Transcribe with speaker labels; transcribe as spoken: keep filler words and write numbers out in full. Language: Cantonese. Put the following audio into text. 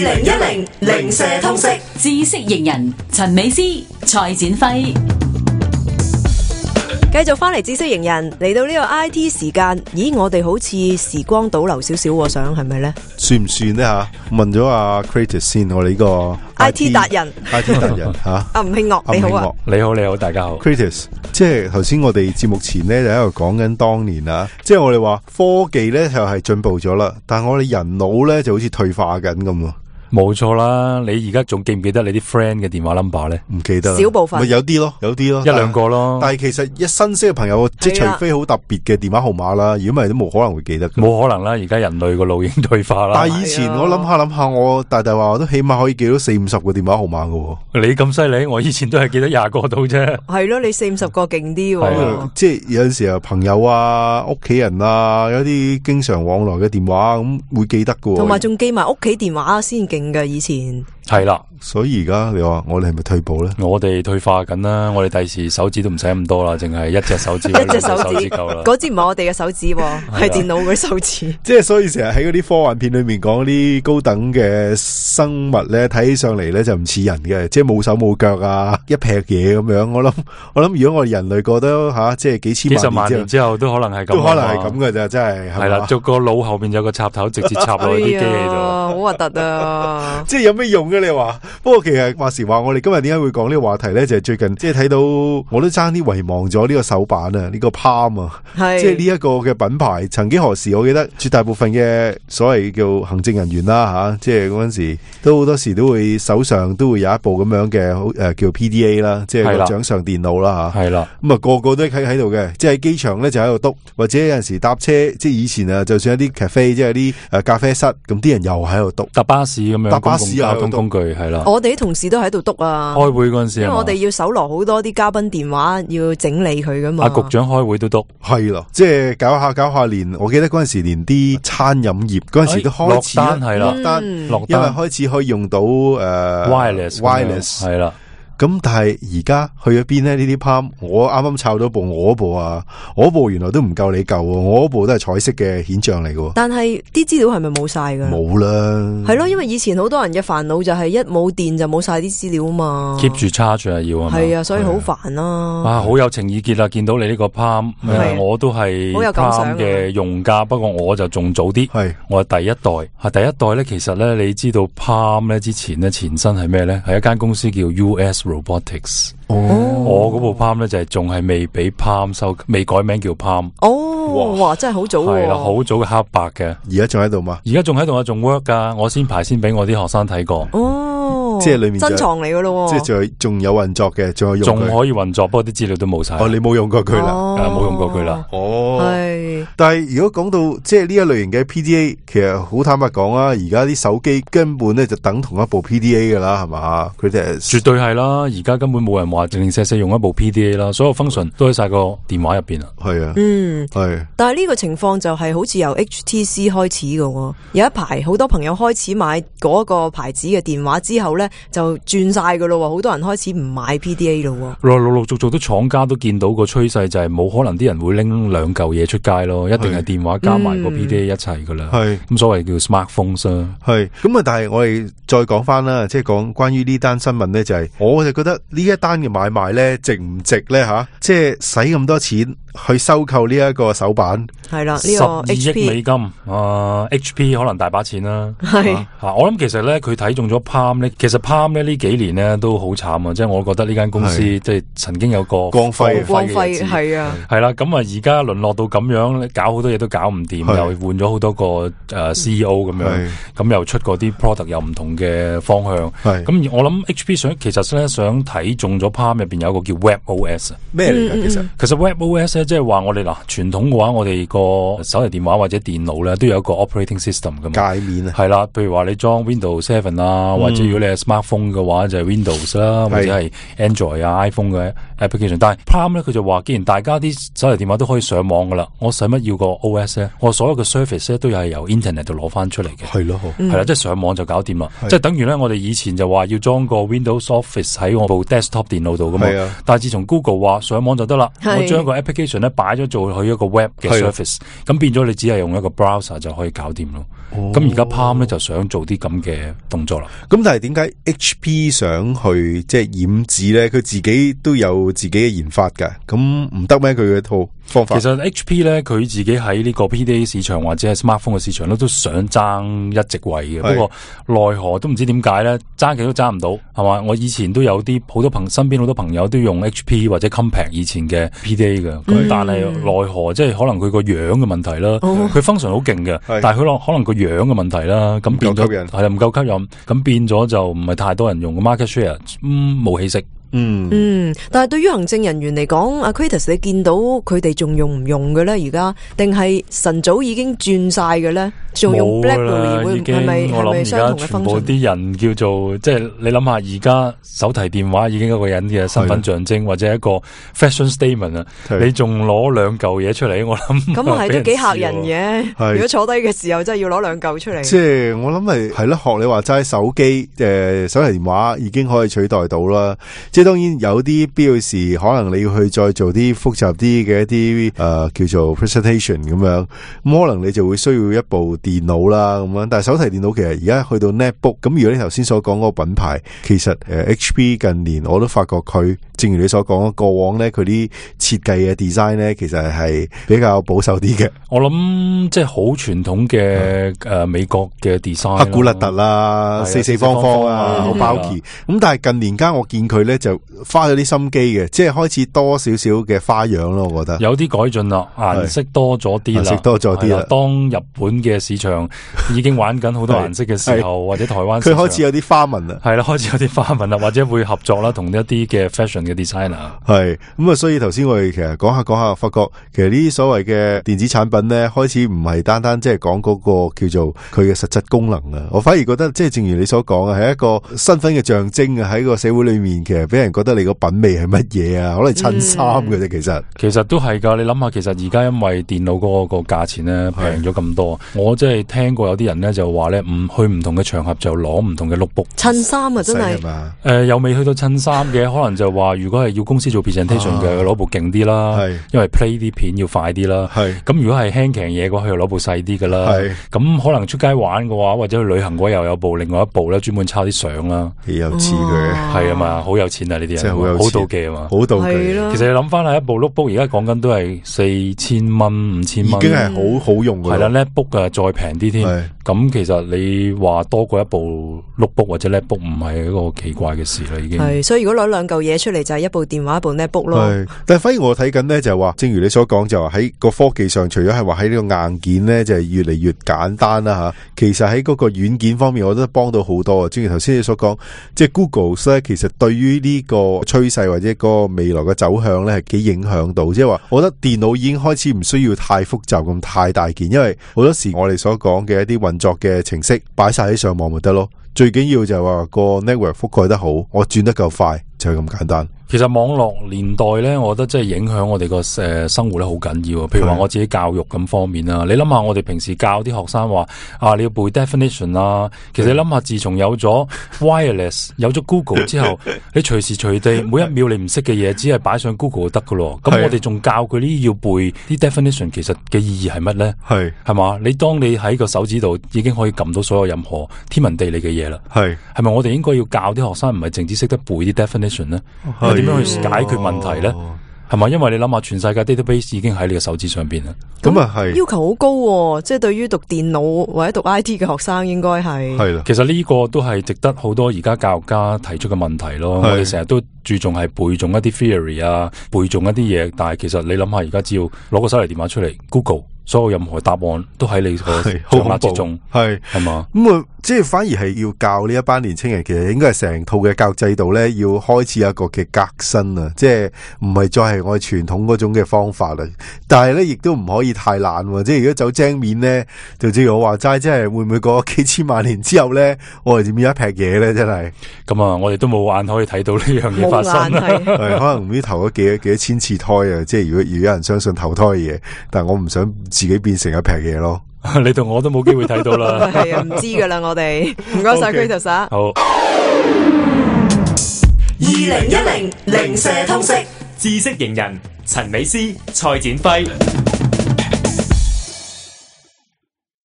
Speaker 1: 零一零零舍通識
Speaker 2: 知識型人陳美詩、蔡展輝。
Speaker 3: 繼續翻嚟知識型人，嚟到呢個 I T 時間，咦，我哋好似時光倒流少少，想係咪呢？
Speaker 4: 算唔算呢吓？問咗阿 Kratos 先，我哋呢個
Speaker 3: I T 達人
Speaker 4: ，I T 達人吓。
Speaker 3: 阿吳慶岳你好啊，
Speaker 5: 你好你好，大家好。
Speaker 4: Kratos，即係頭先我哋節目前呢，就喺度講緊當年啊，即係我哋話科技呢，就係進步咗啦，但係我哋人腦呢，就好似退化緊咁啊。
Speaker 5: 冇錯啦，你而家仲記唔記得你啲 friend 嘅電話 number 咧？
Speaker 4: 唔記得，
Speaker 3: 少部分，
Speaker 4: 咪有啲咯，有啲咯，
Speaker 5: 一兩個咯。
Speaker 4: 但係其實一新識嘅朋友，即係除非好特別嘅電話號碼啦，如果唔係都冇可能會記得。
Speaker 5: 冇可能啦，而家人類個腦已經退化啦。
Speaker 4: 但係以前我諗下諗下，我大大話我都起碼可以記到四五十個電話號碼噶。
Speaker 5: 你咁犀利，我以前都係記得廿個到啫。
Speaker 3: 係咯，你四五十個勁啲喎。
Speaker 4: 即係有陣時啊，朋友啊、屋企人啊，有啲經常往來嘅電話咁會記得噶。
Speaker 3: 同埋仲記埋屋企電話先勁噶，以前。
Speaker 5: 係啦，
Speaker 4: 所以而家你話我哋係咪退步咧？
Speaker 5: 我哋退化緊啦，我哋第時手指都唔使咁多啦，淨係一隻手指，
Speaker 3: 一隻手指
Speaker 5: 夠啦。
Speaker 3: 嗰支唔係我哋嘅手指，係電腦嗰啲手指。
Speaker 4: 即係所以成日喺嗰啲科幻片裏面講啲高等嘅生物咧，睇起上嚟咧就唔似人嘅，即係冇手冇腳啊，一劈嘢咁樣。我諗我諗，如果我哋人類過得吓，即係幾千萬
Speaker 5: 幾十萬年之後都可能係咁，
Speaker 4: 都可能係咁嘅咋，真係
Speaker 5: 係啦。做個腦後邊有個插頭，直接插落啲機器度，
Speaker 3: 好核突啊！
Speaker 4: 即係有咩用嘅？你話？不過其實話時話，我哋今日點解會講呢個話題咧？就係、是、最近即係睇到，我都爭啲遺忘咗呢個手板啊，呢、這個 Palm 啊，即係呢一個嘅品牌。曾幾何時，我記得絕大部分嘅所謂叫行政人員啦吓、啊，即係嗰陣時都好多時都會手上都會有一部咁樣嘅好誒叫 P D A 啦，即係個掌上電腦啦吓。係啦，咁啊個個都喺喺度嘅，即係喺機場咧就喺度篤，或者有陣時搭車，即係以前啊，就算一啲 cafe 即係啲誒咖啡室，咁啲人又喺度篤，
Speaker 5: 搭巴士咁樣，
Speaker 4: 搭巴士
Speaker 5: 交通工具係啦。
Speaker 3: 我哋啲同事都喺度篤啊！
Speaker 5: 開會嗰陣時，
Speaker 3: 因為我哋要搜羅好多啲嘉賓電話，要整理佢噶嘛。
Speaker 5: 阿局長開會都篤，
Speaker 4: 係咯，即係搞下搞下，連我記得嗰陣時連啲餐飲業嗰陣時都開始
Speaker 5: 落單係啦，
Speaker 4: 落單，落單，因為開始可以用到誒
Speaker 5: wireless
Speaker 4: wireless
Speaker 5: 係啦。
Speaker 4: 咁但係而家去咗邊呢？呢啲 Palm 我啱啱抄到部我部啊，我部原來都唔夠你夠，我部都係彩色嘅顯像嚟嘅。
Speaker 3: 但係啲資料係咪冇晒噶？
Speaker 4: 冇啦，
Speaker 3: 係咯，因為以前好多人嘅煩惱就係一冇電就冇晒啲資料啊嘛。
Speaker 5: keep 住 charge 啊要啊，
Speaker 3: 係啊，所以好煩啦。
Speaker 5: 啊，好有情意結啊！見到你呢個 Palm，我都係 Palm 嘅用家，不過我就仲早啲，係我係第一代。係第一代咧，其實咧，你知道 Palm 咧之前咧前身係咩咧？係一間公司叫 U S Robotics。哦，我嗰部 Palm 咧就係仲係未俾 Palm 收，未改名叫 Palm。
Speaker 3: 哦，哇，真係好早喎。
Speaker 5: 係啦，好早嘅黑白嘅。
Speaker 4: 而家仲喺度嘛？
Speaker 5: 而家仲喺度啊，仲 work 噶。我先排先俾我啲學生睇過。
Speaker 3: 哦，
Speaker 4: 即係裏面
Speaker 3: 珍藏嚟噶咯。
Speaker 4: 即係仲仲有運作嘅，仲有用。
Speaker 5: 仲可以運作，不過啲資料都冇晒。
Speaker 4: 哦，你冇用過佢啦，
Speaker 5: 冇用過佢啦。
Speaker 4: 哦，
Speaker 3: 係。
Speaker 4: 但係如果講到即係呢一類型嘅 P D A，其實好坦白講啊，而家啲手機根本咧就等同一部 P D A 噶啦，係嘛？佢哋
Speaker 5: 絕對係啦。而家根本冇人話零零舍舍用一部 P D A 啦，所有 function 都喺晒個電話入邊啊。
Speaker 4: 係啊，
Speaker 3: 嗯，
Speaker 4: 係。
Speaker 3: 但係呢個情況就係好似由 H T C 開始嘅，有一排好多朋友開始買嗰個牌子嘅電話之後咧，就轉晒噶咯，好多人開始唔買 P D A 咯。
Speaker 5: 陸陸陸續續都廠家都見到個趨勢，就係冇可能啲人會拎兩嚿嘢出街咯，一定係電話加埋個 P D A 一齊噶啦。係咁所謂叫 smartphones 啊。係
Speaker 4: 咁啊，但係我哋再講翻啦，即係講關於呢單新聞咧，就係我就覺得呢一單嘅買賣咧值唔值咧吓？即係使咁多錢去收購呢一個手板，
Speaker 3: 係啦，呢個
Speaker 5: 十二億美金啊 ，H P 可能大把錢啦。係啊，我諗其實咧佢睇中咗 Palm 咧，其實 Palm 咧呢幾年咧都好慘啊，即係我覺得呢間公司即係曾經有個
Speaker 4: 光輝
Speaker 3: 光輝係啊，
Speaker 5: 係啦，咁啊而家淪落到咁樣，搞好多嘢都搞唔掂，又換咗好多個誒 C E O 咁樣，咁又出嗰啲 product 又唔同嘅方向，咁我諗 H P 想其實咧想睇中咗 Palm 入邊有一個叫 Web O S
Speaker 4: 咩嚟㗎？其實
Speaker 5: 其實 Web O S 咧即係話我哋嗱傳統嘅話，我哋個手提電話或者電腦咧都有一個 operating system 噶嘛，
Speaker 4: 界面啊，
Speaker 5: 係啦，譬如話你裝 Windows Seven 啊，或者如果你係 smartphone 嘅話就係 Windows 啦，或者係 Android 啊 iPhone 嘅 application。但係 Palm 咧佢就話，既然大家啲手提電話都可以上網噶啦，我使乜要個 O S 咧？我所有嘅 service 咧都係由 internet 度攞翻出嚟嘅，
Speaker 4: 係咯，
Speaker 5: 係啦，即係上網就搞掂啦。即係等於咧，我哋以前就話要裝個 Windows Office 喺我部 desktop 電腦度噶嘛，但係自從 Google 話上網就得啦，我將個 application 咧擺咗做去一個 web 嘅 service，咁變咗你只係用一個 browser 就可以搞掂咯。 咁而家 Palm 咧就想做啲咁嘅動作啦。
Speaker 4: 咁但係點解 H P 想去即係染指咧？佢自己都有自己嘅研發噶，咁唔得咩？佢嘅套方法。
Speaker 5: 其實 H P 咧，佢自己喺呢個 P D A 市場或者係 smartphone 嘅市場咧，都想爭一席位嘅。不過奈何都唔知點解咧，爭極都爭唔到，係嘛？我以前都有啲好多朋身邊好多朋友都用 H P 或者 Compaq 以前嘅 P D A 嘅，咁、嗯、但係奈何即係可能佢個樣嘅問題啦，佢 function 好勁嘅，但係佢可能個樣嘅問題啦，咁變咗係唔夠吸引，咁變咗就唔係太多人用嘅 market share， 嗯冇起色。
Speaker 3: 嗯嗯，但係對於行政人員嚟講，阿 Kratos 你見到佢哋仲用唔用嘅咧？而家定係晨早已經轉晒嘅咧？仲用 BlackBerry 會係咪係咪相同嘅 function？全部
Speaker 5: 啲人叫做即係你諗下，而家手提電話已經一個人嘅身份象徵，或者一個 fashion statement 啊！你仲攞兩嚿嘢出嚟，我諗
Speaker 3: 咁係都幾嚇人嘅。如果坐低嘅時候真係要攞兩嚿出嚟，
Speaker 4: 即係我諗係係咯，學你話齋手機誒手提電話已經可以取代到啦。即係當然有啲必要時，可能你要去再做啲複雜啲嘅一啲誒、呃、叫做 presentation 咁樣，咁可能你就會需要一部電腦啦咁樣。但係手提電腦其實而家去到 netbook， 咁如果你頭先所講嗰個品牌，其實誒、呃、H P 近年我都發覺佢，正如你所講，過往咧佢啲設計嘅 design 咧，其實係比較保守啲嘅。
Speaker 5: 我諗即係好傳統嘅誒、呃、美國嘅 design，
Speaker 4: 黑古勒特啦，四四方方啊，好 bulky。咁但係近年間我見佢咧就花咗啲心機嘅，即係開始多少少嘅花樣咯，我覺得
Speaker 5: 有啲改進啦，顏色多咗啲啦，
Speaker 4: 顏色多咗啲啦。
Speaker 5: 當日本嘅市場已經玩緊好多顏色嘅時候，或者台灣
Speaker 4: 佢開始有啲花紋啦，
Speaker 5: 係啦，開始有啲花紋啦，或者會合作啦，同一啲嘅 fashion 嘅 designer。
Speaker 4: 係咁啊，所以頭先我哋其實講下講下，發覺其實呢啲所謂嘅電子產品咧，開始唔係單單即係講嗰個叫做佢嘅實質功能啊，我反而覺得即係正如你所講啊，係一個身份嘅象徵啊，喺個社會裏面其實俾人覺得你個品味係乜嘢啊，可能襯衫嘅啫，其實
Speaker 5: 其實都係噶。你諗下，其實而家因為電腦嗰個個價錢咧平咗咁多，我即係聽過有啲人咧就話咧，唔去唔同嘅場合就攞唔同嘅 notebook
Speaker 3: 襯衫啊，真係
Speaker 5: 誒又未去到襯衫嘅，可能就話如果係要公司做 presentation 嘅，攞部勁啲啦，因為 play 啲片要快啲啦。咁如果係輕騎嘢嘅話，佢又攞部細啲噶啦。咁可能出街玩嘅話，或者去旅行嘅話，又有部另外一部咧，專門抄啲相啦。
Speaker 4: 幾有似佢，
Speaker 5: 係啊嘛，好有錢啊呢啲人，
Speaker 4: 真係好有
Speaker 5: 好妒忌啊嘛，
Speaker 4: 好妒忌。
Speaker 5: 其實你諗翻係一部 notebook，而家講緊都係四千蚊、五千蚊，
Speaker 4: 已經係好好用嘅。
Speaker 5: 係啦 ，netbook 啊再平啲添。咁其實你話多過一部 notebook 或者 netbook 唔係一個奇怪嘅事啦，已經。
Speaker 3: 係，所以如果攞兩嚿嘢出嚟，就係一部電話、一部 netbook 咯。
Speaker 4: 係，但係反而我睇緊咧，就係話，正如你所講，就話喺個科技上，除咗係話喺呢個硬件咧，就係越嚟越簡單啦吓。其實喺嗰個軟件方面，我覺得幫到好多啊。正如頭先你所講，即係 Google 咧，其實對於呢個趨勢或者個未來嘅走向咧，係幾影響到。即係話，我覺得電腦已經開始唔需要太複雜咁太大件，因為好多時我哋所講嘅一啲運作嘅程式擺晒喺上網咪得咯。最緊要就係話個 network 覆蓋得好，我轉得夠快，就係咁簡單。
Speaker 5: 其實網絡年代咧，我覺得真係影響我哋個誒生活咧好緊要。譬如話我自己教育咁方面啦，你諗下我哋平時教啲學生話啊，你要背 definition 啊，其實你諗下自從有咗 wireless 有咗 Google 之後，你隨時隨地每一秒你唔識嘅嘢，只係擺上 Google 就得噶咯。咁我哋仲教佢呢要背啲 definition， 其實嘅意義係乜咧？係係嘛？你當你喺個手指度已經可以撳到所有任何天文地理嘅嘢啦。係係咪我哋應該要教啲學生唔係淨止識得背啲 definition 咧？點樣去解決問題咧？係嘛？因為你諗下，全世界 database 已經喺你嘅手指上邊啦。
Speaker 3: 咁啊係要求好高喎，即係對於讀電腦或者讀 I T 嘅學生，應該係係啦。
Speaker 5: 其實呢個都係值得好多而家教育家提出嘅問題咯。我哋成日都注重係背誦一啲 theory 啊，背誦一啲嘢，但係其實你諗下，而家只要攞個手提電話出嚟 Google，所有任何答案都喺你個掌握之中，係係嘛？
Speaker 4: 咁啊，即係反而係要教呢一班年青人，其實應該係成套嘅教育制度咧，要開始有一個嘅革新啊！即係唔係再係我哋傳統嗰種嘅方法啦。但係咧，亦都唔可以太懶。即係如果走精面咧，就正如我話齋，即係會唔會過幾千萬年之後咧，我哋點樣一劈嘢咧？真係
Speaker 5: 咁啊！我哋都冇眼可以睇到呢樣嘢發生。
Speaker 3: 係
Speaker 4: 可能唔知投咗幾多幾多千次胎啊！即係如果如果有人相信投胎嘅嘢，但係我唔想自己變成一劈嘢咯。
Speaker 5: 你同我都冇機會睇到啦。
Speaker 3: 係啊，唔知噶啦，我哋唔該晒 Kratos。
Speaker 5: 好。
Speaker 1: 二零一零零舍通識
Speaker 6: 知識型人陳美詩、蔡展輝。